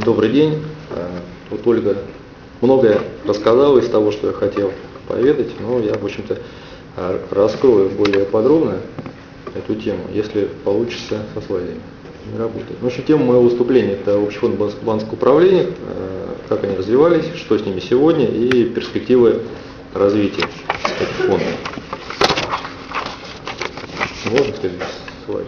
Добрый день. Вот Ольга многое рассказала из того, что я хотел поведать, но я, в общем-то, раскрою более подробно эту тему, если получится со слайдами. Не работает. В общем, тема моего выступления – это общий фонд банковского управления, как они развивались, что с ними сегодня и перспективы развития этих фондов. Можно следующий слайд.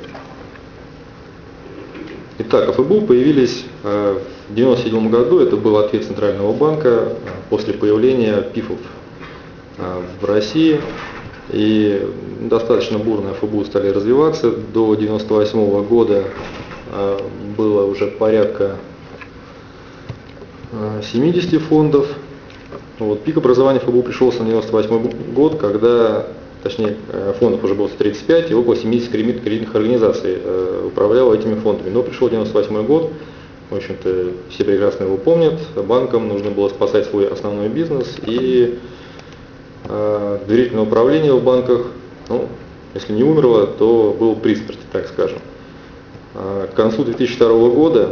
Итак, АФБУ появились в 1997 году, это был ответ Центрального банка после появления ПИФов в России. И достаточно бурно АФБУ стали развиваться. До 1998 года было уже порядка 70 фондов. Вот, пик образования АФБУ пришелся на 1998 год, когда, точнее, фондов уже было 35, и около 70 кредитных организаций управляло этими фондами. Но пришел 1998 год, в общем-то, все прекрасно его помнят, банкам нужно было спасать свой основной бизнес, и доверительное управление в банках, ну, если не умерло, то было при смерти, так скажем. К концу 2002 года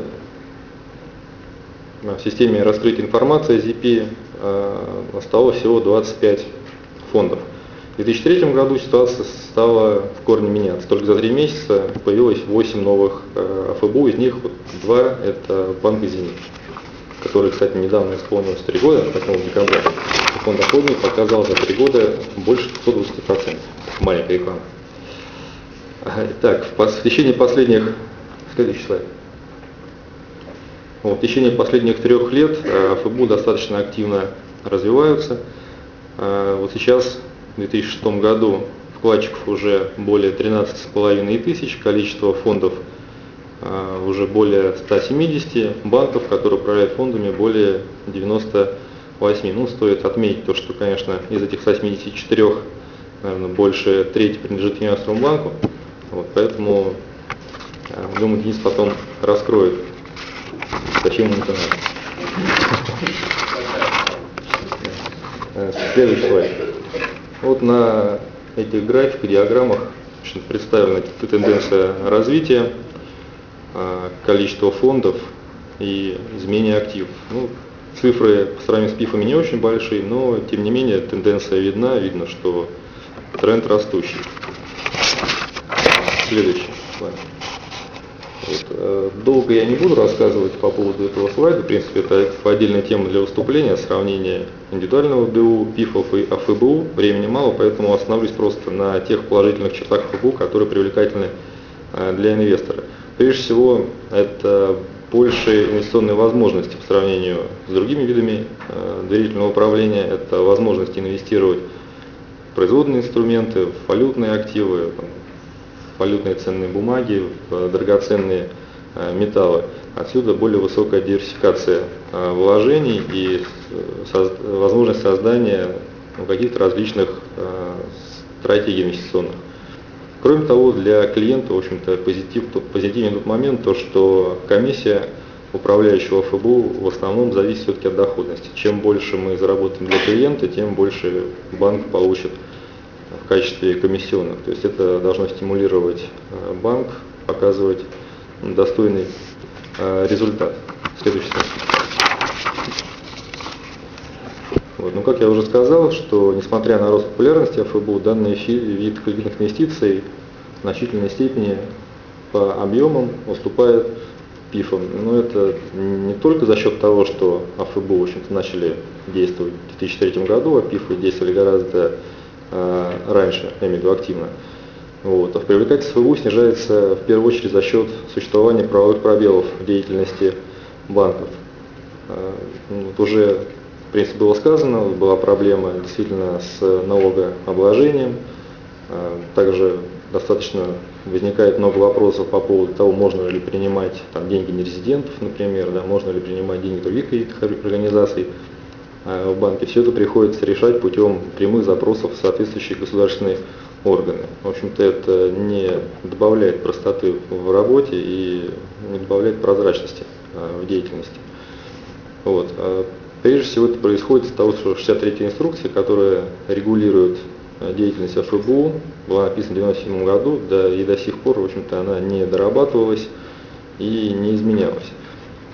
в системе раскрытия информации ZP осталось всего 25 фондов. В 2003 году ситуация стала в корне меняться. Только за 3 месяца появилось 8 новых АФБУ, из них 2 это банк «Зенит», который, кстати, недавно исполнилось 3 года, 8 декабря. Фонд доходный показал за 3 года больше 120%. Маленькая реклама. Итак, в течение последних... Следующий слайд. В течение последних 3 лет АФБУ достаточно активно развиваются. Вот сейчас, в 2006 году, вкладчиков уже более 13,5 тысяч, количество фондов уже более 170, банков, которые управляют фондами, более 98. Ну, стоит отметить то, что, конечно, из этих 174, наверное, больше трети принадлежит финансовому банку. Вот, поэтому, думаю, Денис потом раскроет, зачем ему это надо. Следующий слайд. Вот на этих графиках, диаграммах представлена тенденция развития, количество фондов и изменения активов. Ну, цифры по сравнению с ПИФами не очень большие, но тем не менее тенденция видна, видно, что тренд растущий. Следующий слайд. Вот, долго я не буду рассказывать по поводу этого слайда, в принципе это отдельная тема для выступления, сравнение индивидуального БУ, ПИФов и АФБУ, времени мало, поэтому остановлюсь просто на тех положительных чертах АФБУ, которые привлекательны для инвестора. Прежде всего, это больше инвестиционные возможности по сравнению с другими видами доверительного управления. Это возможность инвестировать в производные инструменты, в валютные активы, в валютные ценные бумаги, в драгоценные металлы. Отсюда более высокая диверсификация вложений и возможность создания каких-то различных стратегий инвестиционных. Кроме того, для клиента, в общем-то, позитивен тот момент, то, что комиссия управляющего АФБУ в основном зависит все-таки от доходности. Чем больше мы заработаем для клиента, тем больше банк получит в качестве комиссионных. То есть это должно стимулировать банк, показывать достойный результат. Следующий слайд. Вот. Ну, как я уже сказал, что несмотря на рост популярности АФБУ, данный вид кредитных инвестиций в значительной степени по объемам уступает ПИФам. Но это не только за счет того, что АФБУ, в общем-то, начали действовать в 2003 году, а ПИФы действовали гораздо раньше, я имею в виду активно. Вот. А в привлекательность АФБУ снижается в первую очередь за счет существования правовых пробелов в деятельности банков. Вот уже, в принципе, было сказано, была проблема действительно с налогообложением. Также достаточно возникает много вопросов по поводу того, можно ли принимать там деньги нерезидентов, например, да, можно ли принимать деньги других кредитных организаций в банке. Все это приходится решать путем прямых запросов в соответствующие государственные органы. В общем-то, это не добавляет простоты в работе и не добавляет прозрачности в деятельности. Вот. Прежде всего это происходит из того, что 63-я инструкция, которая регулирует деятельность АФБУ, была написана в 1997 году, да, и до сих пор, в общем-то, она не дорабатывалась и не изменялась.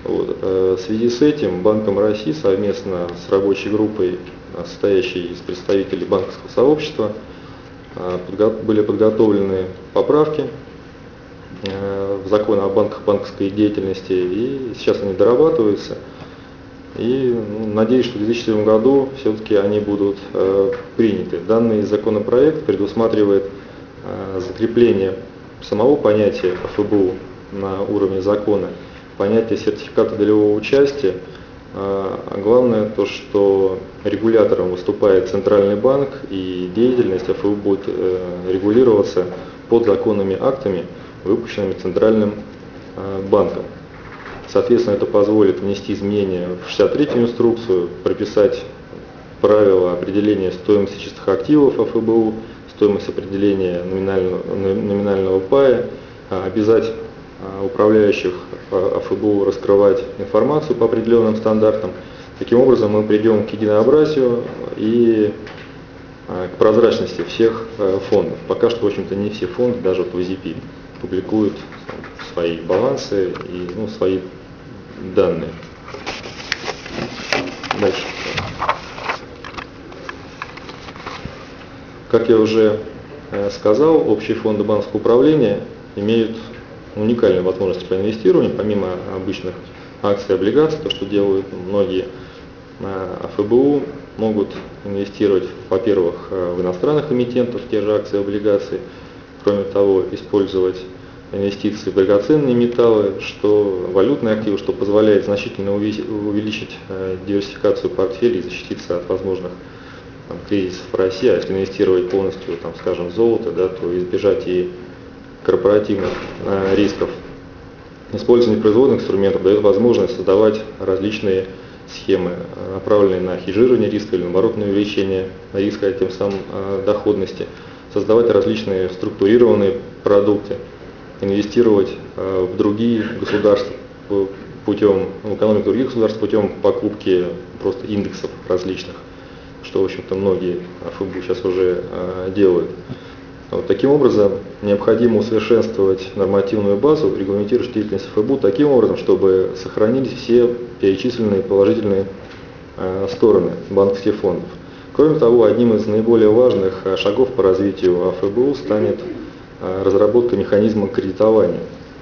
Вот. В связи с этим Банком России совместно с рабочей группой, состоящей из представителей банковского сообщества, были подготовлены поправки в закон о банках, банковской деятельности, и сейчас они дорабатываются. И надеюсь, что в 2007 году все-таки они будут приняты. Данный законопроект предусматривает закрепление самого понятия АФБУ на уровне закона, понятие сертификата долевого участия. А главное то, что регулятором выступает Центральный банк, и деятельность АФБУ будет регулироваться подзаконными актами, выпущенными Центральным банком. Соответственно, это позволит внести изменения в 63-ю инструкцию, прописать правила определения стоимости чистых активов АФБУ, стоимость определения номинального пая, обязать управляющих АФБУ раскрывать информацию по определенным стандартам. Таким образом, мы придем к единообразию и к прозрачности всех фондов. Пока что, в общем-то, не все фонды, даже в EasyP, публикуют свои балансы и свои данные. Дальше. Как я уже сказал, общие фонды банковского управления имеют уникальные возможности по инвестированию, помимо обычных акций и облигаций, то, что делают многие АФБУ, могут инвестировать, во-первых, в иностранных эмитентов, те же акции и облигации, кроме того, использовать инвестиции в драгоценные металлы, что валютные активы, что позволяет значительно увеличить диверсификацию портфелей и защититься от возможных кризисов в России. А если инвестировать полностью, скажем, в золото, то избежать и корпоративных рисков. Использование производных инструментов дает возможность создавать различные схемы, направленные на хеджирование риска или наоборот на увеличение риска, тем самым доходности, создавать различные структурированные продукты, инвестировать в другие государства путем, в экономику других государств путем покупки просто индексов различных, что, в общем-то, многие АФБУ сейчас уже делают. Таким образом, необходимо усовершенствовать нормативную базу, регламентирующую деятельность АФБУ таким образом, чтобы сохранились все перечисленные положительные стороны банковских фондов. Кроме того, одним из наиболее важных шагов по развитию АФБУ станет разработка механизма кредитования.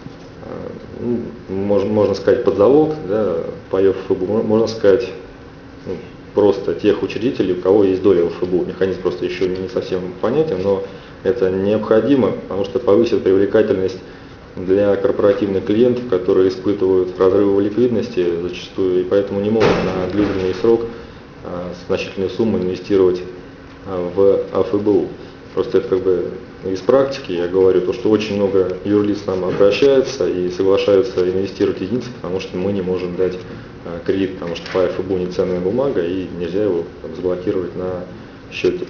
Можно сказать под залог, по АФБУ, можно сказать просто тех учредителей, у кого есть доля в АФБУ. Механизм просто еще не совсем понятен, но это необходимо, потому что повысит привлекательность для корпоративных клиентов, которые испытывают разрывы ликвидности зачастую, и поэтому не могут на длительный срок значительные суммы инвестировать в АФБУ. Просто это из практики я говорю, то, что очень много юрлиц нам обращаются и соглашаются инвестировать единицы, потому что мы не можем дать кредит, потому что по АФБУ не ценная бумага и нельзя его заблокировать на счете.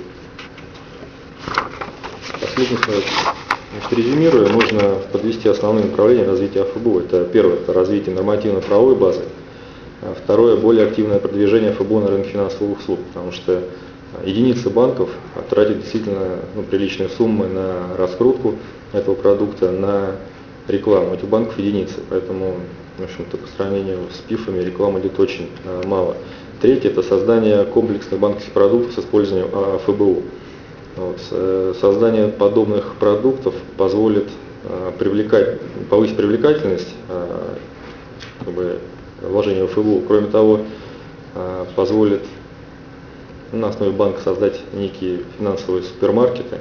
Последний слайд. Резюмируя, нужно подвести основные направления развития АФБУ. Это первое, это развитие нормативно-правовой базы. Второе, более активное продвижение АФБУ на рынке финансовых услуг, потому что единицы банков тратят действительно приличные суммы на раскрутку этого продукта, на рекламу. Этих банков единицы, поэтому, в общем-то, по сравнению с ПИФами реклама идет очень мало. Третье, это создание комплексных банковских продуктов с использованием АФБУ. Создание подобных продуктов позволит повысить привлекательность вложения в АФБУ. Кроме того, позволит на основе банка создать некие финансовые супермаркеты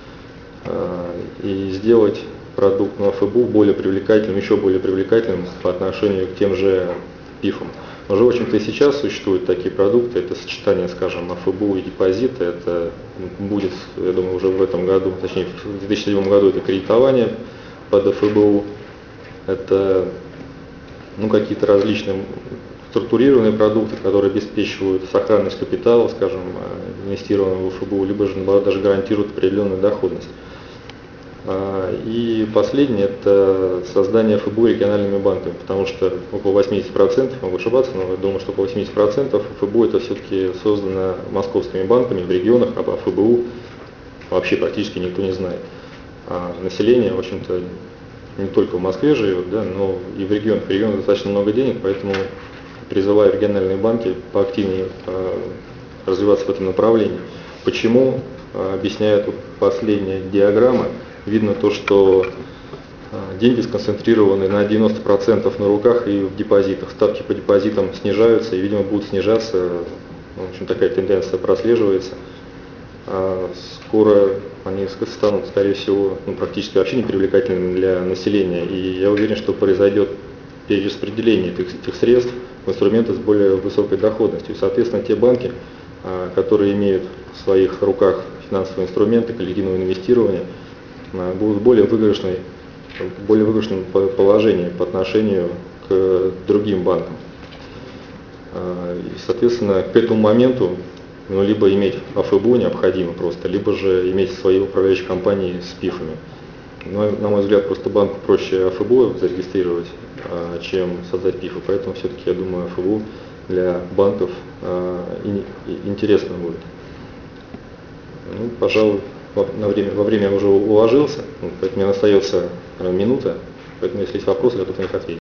и сделать продукт на АФБУ более привлекательным, еще более привлекательным по отношению к тем же ПИФам. Уже, в общем-то, и сейчас существуют такие продукты, это сочетание, скажем, АФБУ и депозита, это будет, я думаю, уже в этом году, точнее, в 2007 году это кредитование под АФБУ, это какие-то различные структурированные продукты, которые обеспечивают сохранность капитала, скажем, инвестированного в АФБУ, либо же, наоборот, даже гарантируют определенную доходность. И последнее – это создание АФБУ региональными банками, потому что около 80%, могу ошибаться, но я думаю, что около 80% АФБУ это все-таки создано московскими банками в регионах, об АФБУ вообще практически никто не знает. А население, в общем-то, не только в Москве живет, да, но и в регионах. В регионах достаточно много денег, поэтому призываю региональные банки поактивнее развиваться в этом направлении. Почему? Объясняет последняя диаграмма. Видно то, что деньги сконцентрированы на 90% на руках и в депозитах. Ставки по депозитам снижаются и, видимо, будут снижаться. В общем, такая тенденция прослеживается. Скоро они станут, скорее всего, практически вообще непривлекательными для населения. И я уверен, что произойдет перераспределение этих средств в инструменты с более высокой доходностью. И, соответственно, те банки, которые имеют в своих руках финансовые инструменты коллективного инвестирования, будут в более выигрышном положении по отношению к другим банкам. И, соответственно, к этому моменту либо иметь АФБУ необходимо просто, либо же иметь свои управляющие компании с ПИФами. Но, на мой взгляд, просто банку проще АФБУ зарегистрировать, чем создать ПИФы. Поэтому все-таки, я думаю, АФБУ для банков интересно будет. Пожалуй, во время я уже уложился, поэтому мне остается минута, поэтому если есть вопросы, готов на них ответить.